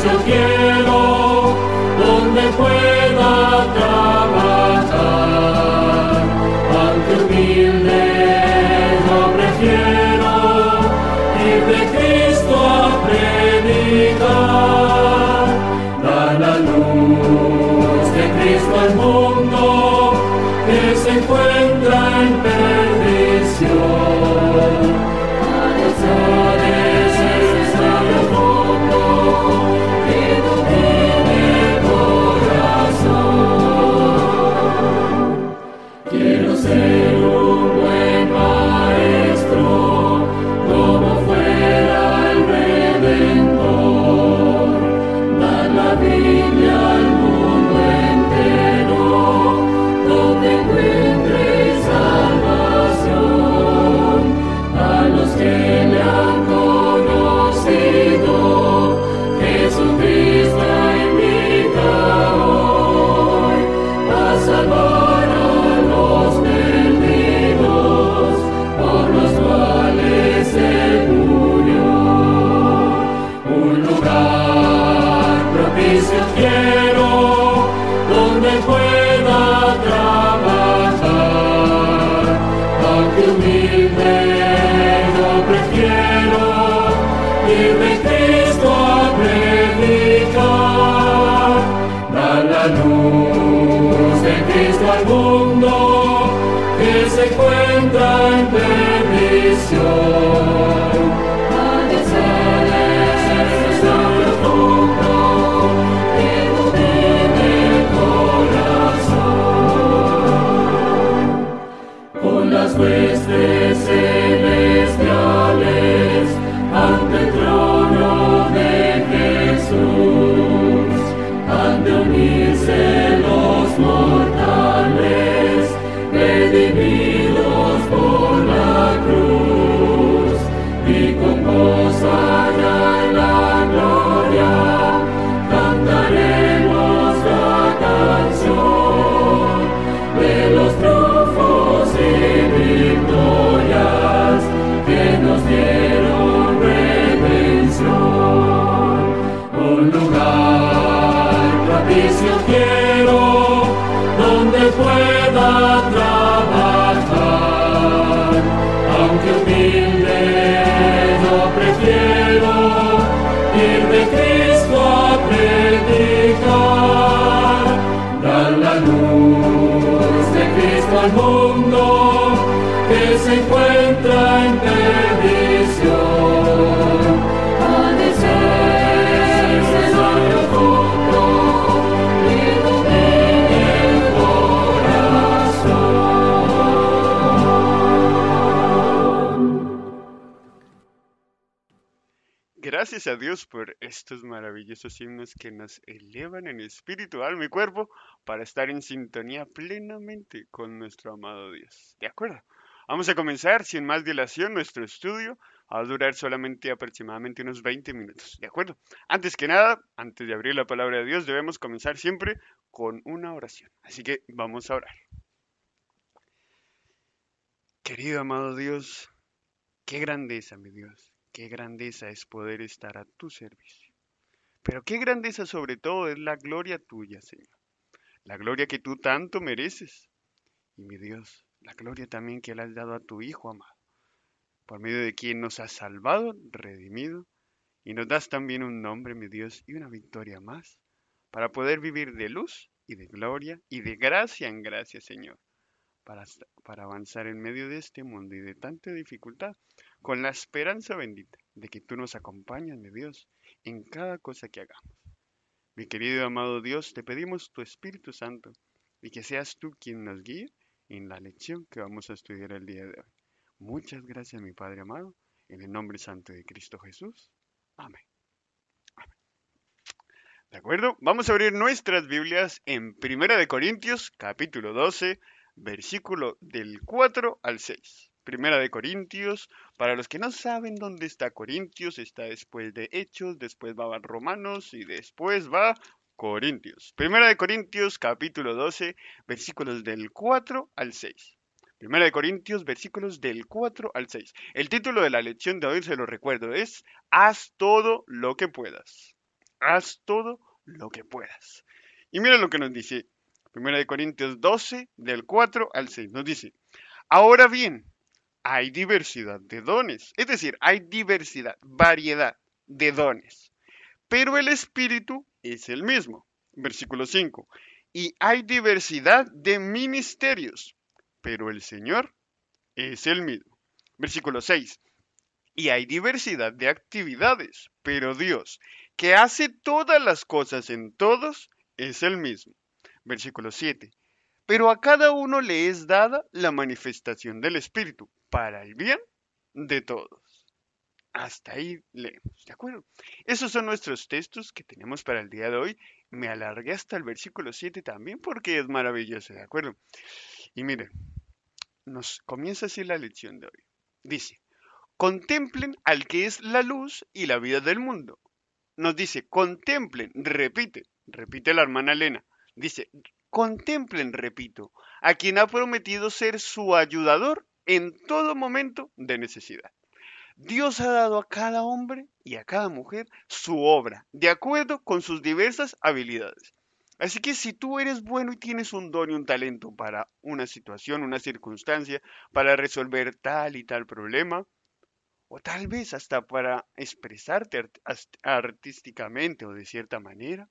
propicio quiero, donde pueda trabajar, aunque humilde yo prefiero ir de Cristo a predicar. Da la luz de Cristo al mundo que se encuentra en perdición. Quiero ser un buen maestro, como fuera el Redentor. Dar la Biblia al mundo entero, donde encuentre salvación. A los que le han conocido, Jesucristo invita hoy a salvar a los perdidos, por los cuales Él murió. Un lugar propicio quiero, donde pueda trabajar, aunque humilde yo prefiero ir de Cristo a predicar. Dar la luz de Cristo al mundo que se encuentra en perdición. Con las huestes celestiales ante el trono de Jesús, han de unirse los mortales, redimidos por la cruz, y con voz allá en la gloria cantaremos la canción de los triunfos y victorias que nos dieron redención. Un lugar propicio quiero, donde pueda trabajar, aunque humilde yo prefiero ir de Cristo a predicar. Dar la luz de Cristo al mundo que se encuentra en perdición. Ha de ser necesario todo, que domine el corazón. Gracias a Dios por estos maravillosos himnos que nos elevan en espíritu, alma y cuerpo para estar en sintonía plenamente con nuestro amado Dios. ¿De acuerdo? Vamos a comenzar sin más dilación nuestro estudio. Va a durar solamente aproximadamente unos 20 minutos. ¿De acuerdo? Antes que nada, antes de abrir la palabra de Dios, debemos comenzar siempre con una oración. Así que vamos a orar. Querido amado Dios, qué grandeza, mi Dios. Qué grandeza es poder estar a tu servicio. Pero qué grandeza sobre todo es la gloria tuya, Señor. La gloria que tú tanto mereces. Y mi Dios, la gloria también que le has dado a tu Hijo amado, por medio de quien nos has salvado, redimido, y nos das también un nombre, mi Dios, y una victoria más, para poder vivir de luz y de gloria y de gracia en gracia, Señor, para avanzar en medio de este mundo y de tanta dificultad, con la esperanza bendita de que tú nos acompañas, mi Dios, en cada cosa que hagamos. Mi querido y amado Dios, te pedimos tu Espíritu Santo y que seas tú quien nos guíe en la lección que vamos a estudiar el día de hoy. Muchas gracias, mi Padre amado, en el nombre santo de Cristo Jesús. Amén. ¿De acuerdo? Vamos a abrir nuestras Biblias en Primera de Corintios, capítulo 12, versículo del 4 al 6. Primera de Corintios, para los que no saben dónde está Corintios, está después de Hechos, después va Romanos y después va Corintios. Primera de Corintios, capítulo 12, versículos del 4 al 6. Primera de Corintios, versículos del 4 al 6. El título de la lección de hoy, se lo recuerdo, es Haz todo lo que puedas. Haz todo lo que puedas. Y mira lo que nos dice 1 Corintios 12, del 4 al 6. Nos dice, ahora bien, hay diversidad de dones. Es decir, hay diversidad, variedad de dones. Pero el Espíritu es el mismo. Versículo 5. Y hay diversidad de ministerios, pero el Señor es el mismo. Versículo 6. Y hay diversidad de actividades, pero Dios, que hace todas las cosas en todos, es el mismo. Versículo 7. Pero a cada uno le es dada la manifestación del Espíritu para el bien de todos. Hasta ahí leemos, ¿de acuerdo? Esos son nuestros textos que tenemos para el día de hoy. Me alargué hasta el versículo 7 también porque es maravilloso, ¿de acuerdo? Y miren, nos comienza así la lección de hoy. Dice, contemplen al que es la luz y la vida del mundo. Nos dice, contemplen, repite la hermana Elena. Dice, contemplen, repito, a quien ha prometido ser su ayudador en todo momento de necesidad. Dios ha dado a cada hombre y a cada mujer su obra, de acuerdo con sus diversas habilidades. Así que si tú eres bueno y tienes un don y un talento para una situación, una circunstancia, para resolver tal y tal problema, o tal vez hasta para expresarte artísticamente o de cierta manera,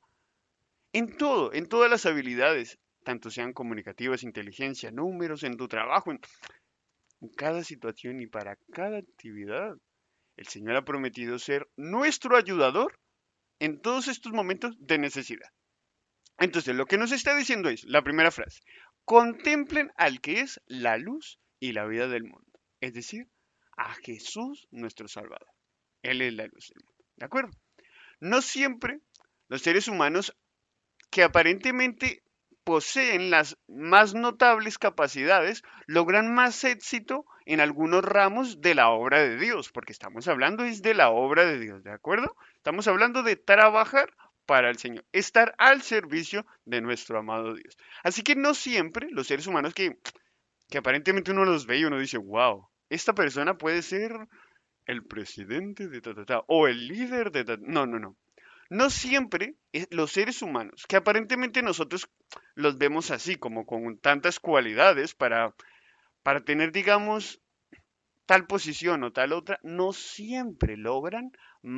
en todas las habilidades, tanto sean comunicativas, inteligencia, números, en tu trabajo, en cada situación y para cada actividad. El Señor ha prometido ser nuestro ayudador en todos estos momentos de necesidad. Entonces, lo que nos está diciendo es, la primera frase, contemplen al que es la luz y la vida del mundo. Es decir, a Jesús nuestro Salvador. Él es la luz del mundo. ¿De acuerdo? No siempre los seres humanos que aparentemente poseen las más notables capacidades logran más éxito en algunos ramos de la obra de Dios, porque estamos hablando es de la obra de Dios, ¿de acuerdo? Estamos hablando de trabajar para el Señor, estar al servicio de nuestro amado Dios. Así que no siempre los seres humanos que aparentemente uno los ve y uno dice, wow, esta persona puede ser el presidente de ta, ta, ta, o el líder de ta. No, no, no. No siempre los seres humanos, que aparentemente nosotros los vemos así, como con tantas cualidades para tener, digamos, tal posición o tal otra, no siempre logran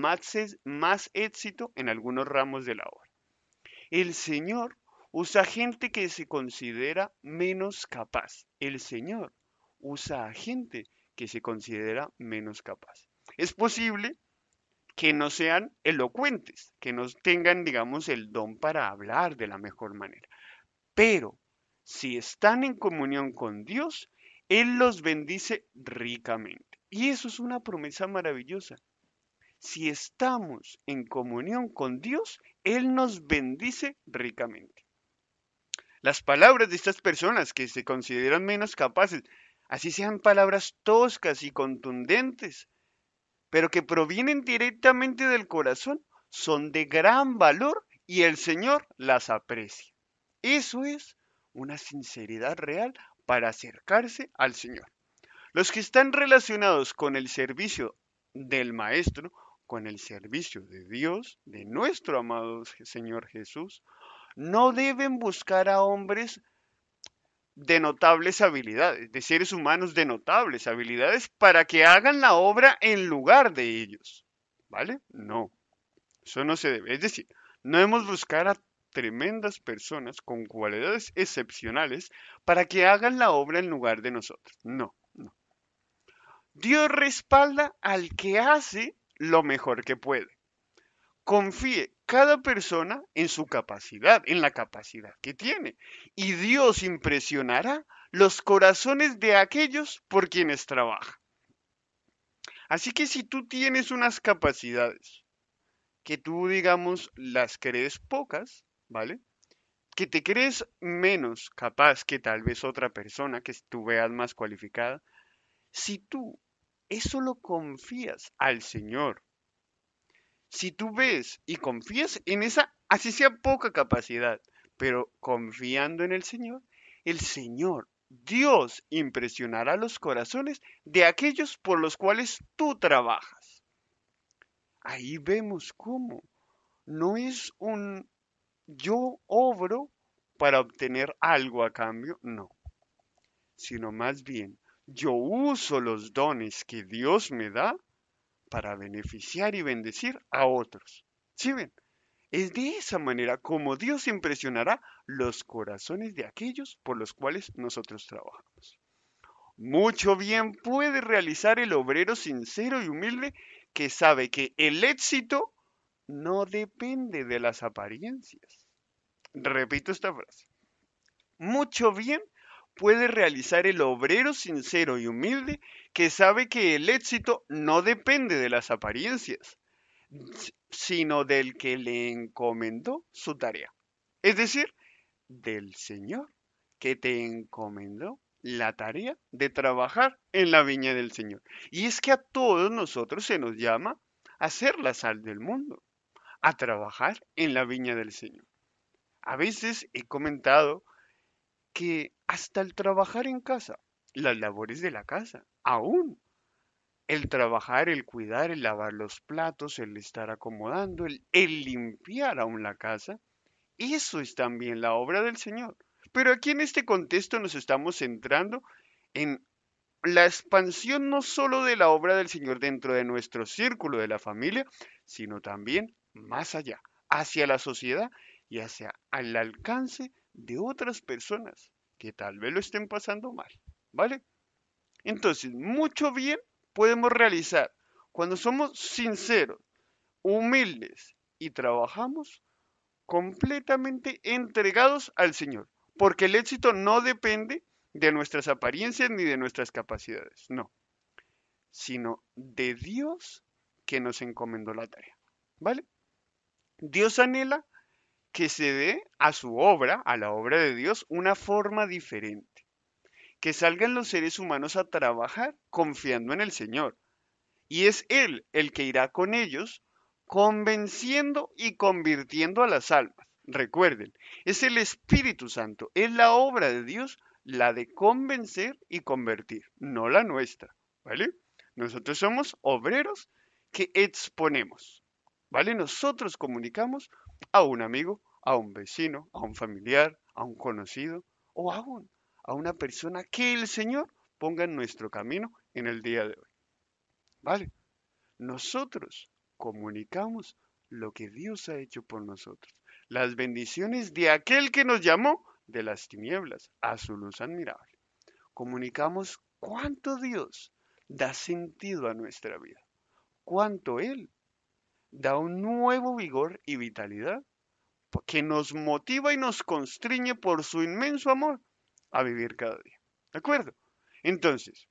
más éxito en algunos ramos de la obra. El Señor usa gente que se considera menos capaz. El Señor usa a gente que se considera menos capaz. Es posible que no sean elocuentes, que no tengan, digamos, el don para hablar de la mejor manera. Pero si están en comunión con Dios, Él los bendice ricamente. Y eso es una promesa maravillosa. Si estamos en comunión con Dios, Él nos bendice ricamente. Las palabras de estas personas que se consideran menos capaces, así sean palabras toscas y contundentes, pero que provienen directamente del corazón, son de gran valor y el Señor las aprecia. Eso es una sinceridad real para acercarse al Señor. Los que están relacionados con el servicio del Maestro, con el servicio de Dios, de nuestro amado Señor Jesús, no deben buscar a hombres de notables habilidades, de seres humanos de notables habilidades para que hagan la obra en lugar de ellos. ¿Vale? No, eso no se debe. Es decir, no debemos buscar a tremendas personas con cualidades excepcionales para que hagan la obra en lugar de nosotros. No, no. Dios respalda al que hace lo mejor que puede. Confíe cada persona en su capacidad, en la capacidad que tiene. Y Dios impresionará los corazones de aquellos por quienes trabaja. Así que si tú tienes unas capacidades que tú, digamos, las crees pocas, ¿vale? Que te crees menos capaz que tal vez otra persona que tú veas más cualificada, si tú eso lo confías al Señor, si tú ves y confías en esa, así sea poca capacidad, pero confiando en el Señor, Dios impresionará los corazones de aquellos por los cuales tú trabajas. Ahí vemos cómo no es un yo obro para obtener algo a cambio, no, sino más bien yo uso los dones que Dios me da para beneficiar y bendecir a otros. ¿Sí ven? Es de esa manera como Dios impresionará los corazones de aquellos por los cuales nosotros trabajamos. Mucho bien puede realizar el obrero sincero y humilde que sabe que el éxito no depende de las apariencias. Repito esta frase. Mucho bien puede realizar el obrero sincero y humilde que sabe que el éxito no depende de las apariencias, sino del que le encomendó su tarea. Es decir, del Señor que te encomendó la tarea de trabajar en la viña del Señor. Y es que a todos nosotros se nos llama a ser la sal del mundo, a trabajar en la viña del Señor. A veces he comentado que hasta el trabajar en casa, las labores de la casa, aún el trabajar, el cuidar, el lavar los platos, el estar acomodando, el limpiar aún la casa, eso es también la obra del Señor. Pero aquí en este contexto nos estamos centrando en la expansión no solo de la obra del Señor dentro de nuestro círculo de la familia, sino también más allá, hacia la sociedad y hacia el alcance de otras personas que tal vez lo estén pasando mal, ¿vale? Entonces, mucho bien podemos realizar cuando somos sinceros, humildes y trabajamos completamente entregados al Señor, porque el éxito no depende de nuestras apariencias ni de nuestras capacidades, no, sino de Dios que nos encomendó la tarea, ¿vale? Dios anhela que se dé a su obra, a la obra de Dios, una forma diferente, que salgan los seres humanos a trabajar confiando en el Señor, y es Él el que irá con ellos, convenciendo y convirtiendo a las almas. Recuerden, es el Espíritu Santo, es la obra de Dios la de convencer y convertir, no la nuestra, ¿vale? Nosotros somos obreros que exponemos, ¿vale? Nosotros comunicamos a un amigo, a un vecino, a un familiar, a un conocido o aún a una persona que el Señor ponga en nuestro camino en el día de hoy, ¿vale? Nosotros comunicamos lo que Dios ha hecho por nosotros, las bendiciones de aquel que nos llamó de las tinieblas a su luz admirable. Comunicamos cuánto Dios da sentido a nuestra vida, cuánto Él da un nuevo vigor y vitalidad que nos motiva y nos constriñe por su inmenso amor a vivir cada día. ¿De acuerdo? Entonces,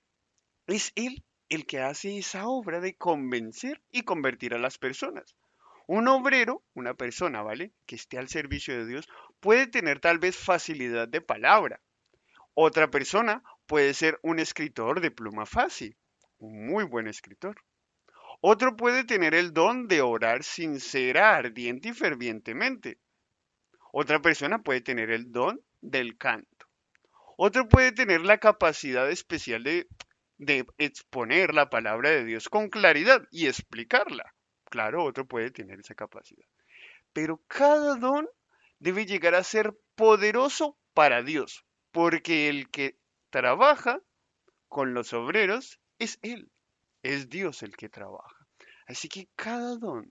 es Él el que hace esa obra de convencer y convertir a las personas. Un obrero, una persona, ¿vale? Que esté al servicio de Dios, puede tener tal vez facilidad de palabra. Otra persona puede ser un escritor de pluma fácil, un muy buen escritor. Otro puede tener el don de orar sincera, ardiente y fervientemente. Otra persona puede tener el don del canto. Otro puede tener la capacidad especial de exponer la palabra de Dios con claridad y explicarla. Claro, otro puede tener esa capacidad. Pero cada don debe llegar a ser poderoso para Dios, porque el que trabaja con los obreros es Él, es Dios el que trabaja. Así que cada don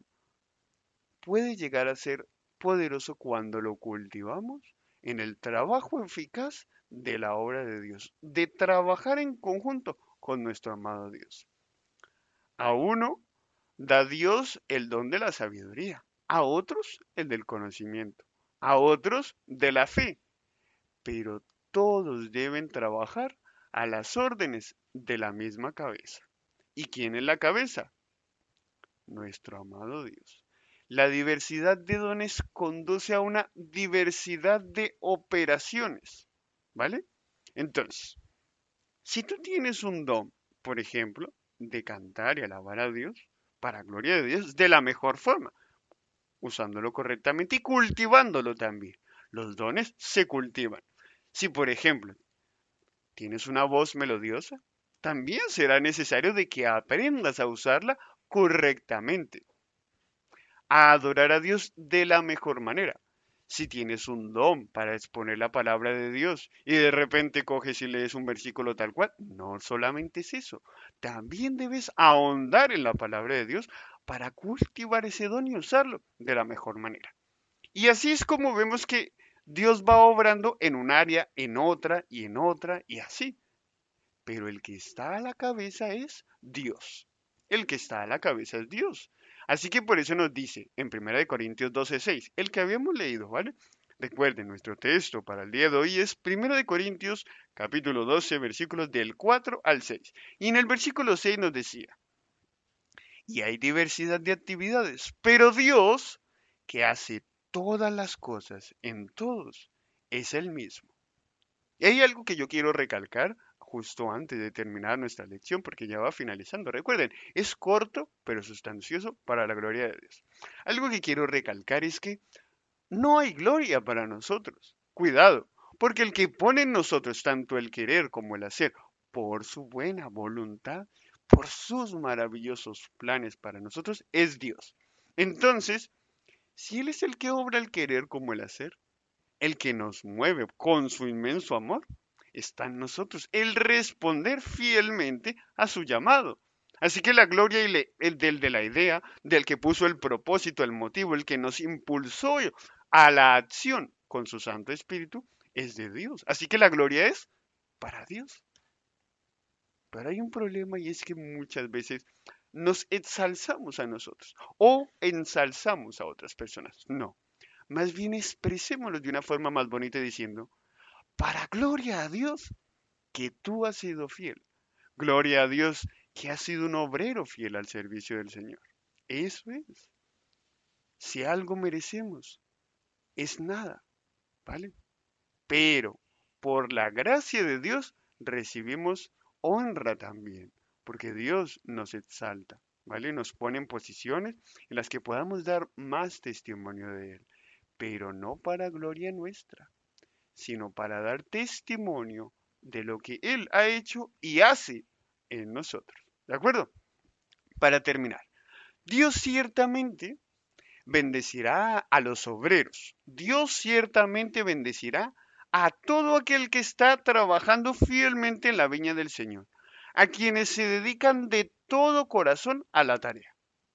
puede llegar a ser poderoso cuando lo cultivamos en el trabajo eficaz de la obra de Dios, de trabajar en conjunto con nuestro amado Dios. A uno da Dios el don de la sabiduría, a otros el del conocimiento, a otros de la fe, pero todos deben trabajar a las órdenes de la misma cabeza. ¿Y quién es la cabeza? Nuestro amado Dios. La diversidad de dones conduce a una diversidad de operaciones, ¿vale? Entonces, si tú tienes un don, por ejemplo, de cantar y alabar a Dios, para gloria de Dios, de la mejor forma, usándolo correctamente y cultivándolo también. Los dones se cultivan. Si, por ejemplo, tienes una voz melodiosa, también será necesario de que aprendas a usarla correctamente. a adorar a Dios de la mejor manera. Si tienes un don para exponer la palabra de Dios y de repente coges y lees un versículo tal cual, no solamente es eso, también debes ahondar en la palabra de Dios para cultivar ese don y usarlo de la mejor manera. Y así es como vemos que Dios va obrando en un área, en otra y en otra y así. Pero el que está a la cabeza es Dios. El que está a la cabeza es Dios. Así que por eso nos dice en 1 Corintios 12:6, el que habíamos leído, ¿vale? Recuerden, nuestro texto para el día de hoy es 1 Corintios capítulo 12, versículos del 4 al 6. Y en el versículo 6 nos decía, y hay diversidad de actividades, pero Dios, que hace todas las cosas en todos, es el mismo. Y hay algo que yo quiero recalcar justo antes de terminar nuestra lección, porque ya va finalizando. Recuerden, es corto pero sustancioso para la gloria de Dios. Algo que quiero recalcar es que no hay gloria para nosotros. Cuidado, porque el que pone en nosotros tanto el querer como el hacer, por su buena voluntad, por sus maravillosos planes para nosotros, es Dios. Entonces, si Él es el que obra el querer como el hacer, el que nos mueve con su inmenso amor, está en nosotros, el responder fielmente a su llamado. Así que la gloria y el del de la idea, del que puso el propósito, el motivo, el que nos impulsó a la acción con su Santo Espíritu, es de Dios. Así que la gloria es para Dios. Pero hay un problema y es que muchas veces nos exalzamos a nosotros o ensalzamos a otras personas. No, más bien expresémoslo de una forma más bonita diciendo, para gloria a Dios que tú has sido fiel. Gloria a Dios que has sido un obrero fiel al servicio del Señor. Eso es. Si algo merecemos, es nada, ¿vale? Pero por la gracia de Dios recibimos honra también, porque Dios nos exalta, ¿vale? Nos pone en posiciones en las que podamos dar más testimonio de Él, pero no para gloria nuestra, sino para dar testimonio de lo que Él ha hecho y hace en nosotros. ¿De acuerdo? Para terminar, Dios ciertamente bendecirá a los obreros. Dios ciertamente bendecirá a todo aquel que está trabajando fielmente en la viña del Señor, a quienes se dedican de todo corazón a la tarea.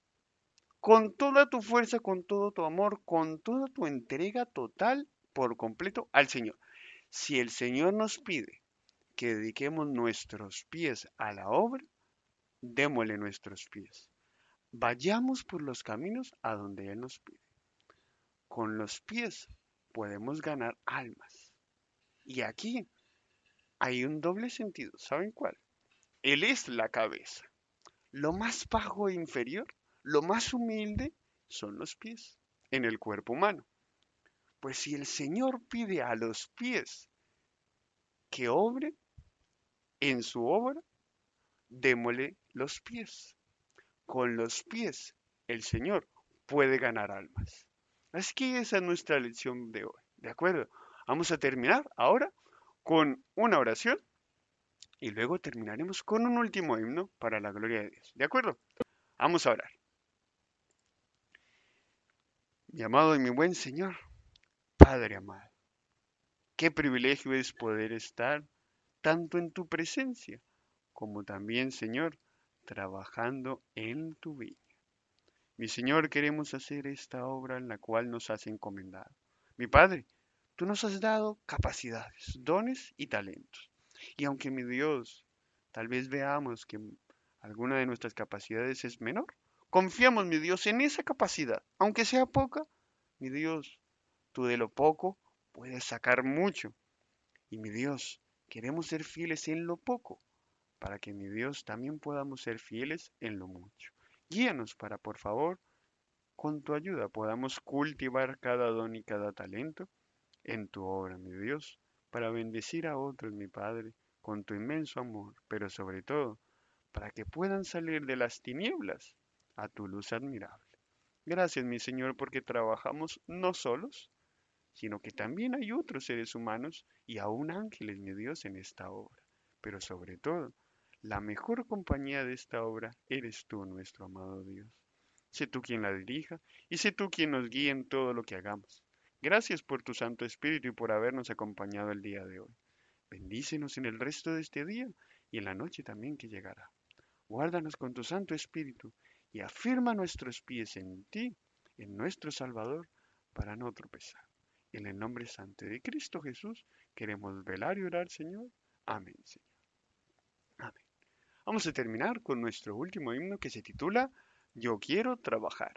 Con toda tu fuerza, con todo tu amor, con toda tu entrega total por completo al Señor. Si el Señor nos pide que dediquemos nuestros pies a la obra, démosle nuestros pies. Vayamos por los caminos a donde Él nos pide. Con los pies podemos ganar almas. Y aquí hay un doble sentido. ¿Saben cuál? Él es la cabeza. Lo más bajo e inferior, lo más humilde son los pies en el cuerpo humano. Pues si el Señor pide a los pies que obren en su obra, démosle los pies. Con los pies el Señor puede ganar almas. Así que esa es nuestra lección de hoy. ¿De acuerdo? Vamos a terminar ahora con una oración y luego terminaremos con un último himno para la gloria de Dios. ¿De acuerdo? Vamos a orar. Mi amado y mi buen Señor, Padre amado, qué privilegio es poder estar tanto en tu presencia como también, Señor, trabajando en tu viña. Mi Señor, queremos hacer esta obra en la cual nos has encomendado. Mi Padre, tú nos has dado capacidades, dones y talentos. Y aunque mi Dios, tal vez veamos que alguna de nuestras capacidades es menor, confiamos, mi Dios, en esa capacidad, aunque sea poca. Mi Dios, tú de lo poco puedes sacar mucho. Y mi Dios, queremos ser fieles en lo poco, para que mi Dios también podamos ser fieles en lo mucho. Guíanos para, por favor, con tu ayuda podamos cultivar cada don y cada talento en tu obra, mi Dios, para bendecir a otros, mi Padre, con tu inmenso amor, pero sobre todo, para que puedan salir de las tinieblas a tu luz admirable. Gracias, mi Señor, porque trabajamos no solos, sino que también hay otros seres humanos y aún ángeles, mi Dios, en esta obra. Pero sobre todo, la mejor compañía de esta obra eres tú, nuestro amado Dios. Sé tú quien la dirija y sé tú quien nos guíe en todo lo que hagamos. Gracias por tu Santo Espíritu y por habernos acompañado el día de hoy. Bendícenos en el resto de este día y en la noche también que llegará. Guárdanos con tu Santo Espíritu y afirma nuestros pies en ti, en nuestro Salvador, para no tropezar. En el nombre santo de Cristo Jesús queremos velar y orar, Señor. Amén, Señor. Amén. Vamos a terminar con nuestro último himno que se titula Yo quiero trabajar.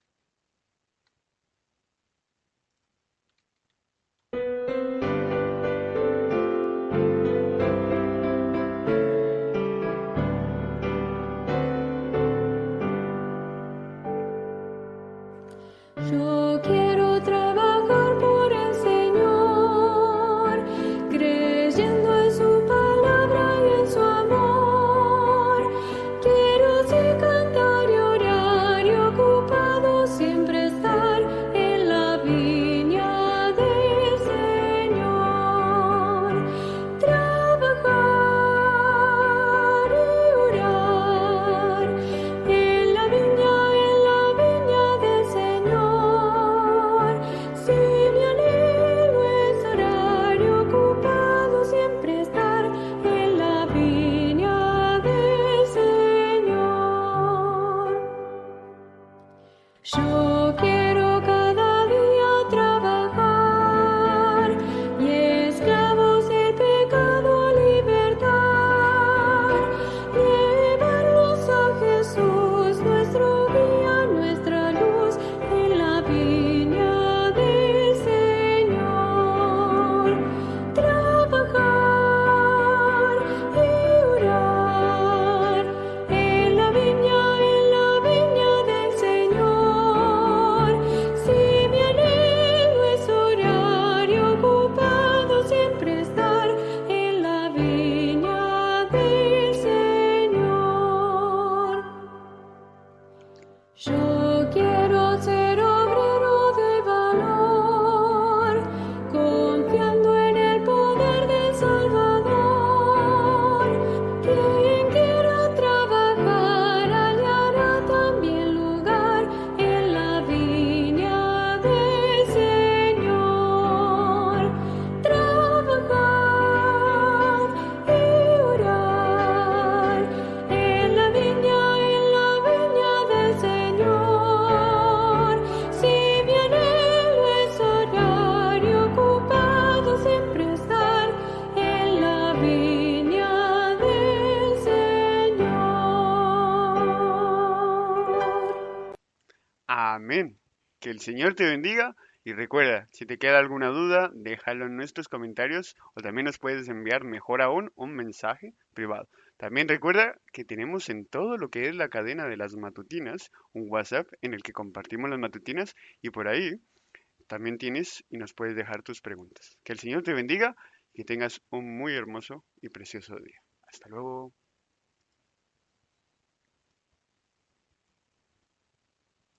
Yo quiero trabajar por el Señor, creyendo en su palabra y en su amor. Quiero sí cantar y orar y ocupado siempre estar en la viña del Señor. Trabajar y orar en la viña del Señor. Si mi anhelo es orar y ocupado siempre estar en la viña del Señor. Yo quiero cada día trabajar y esclavos del pecado libertar, llevarlos a Jesús, nuestro guía, nuestra luz, en la viña del Señor. Trabajar y orar en la viña del Señor. Si mi anhelo es orar y ocupado siempre estar en la viña del Señor. Yo quiero ser obrero de valor, confiando en el poder del Salvador. Quien quiera trabajar hallará también lugar en la viña del Señor. Trabajar y orar en la viña del Señor. Si mi anhelo es orar y ocupado siempre estar en la viña del Señor. Amén. Que el Señor te bendiga y recuerda, si te queda alguna duda, déjalo en nuestros comentarios o también nos puedes enviar, mejor aún, un mensaje privado. También recuerda que tenemos en todo lo que es la cadena de las matutinas un WhatsApp en el que compartimos las matutinas y por ahí también tienes y nos puedes dejar tus preguntas. Que el Señor te bendiga y que tengas un muy hermoso y precioso día. Hasta luego.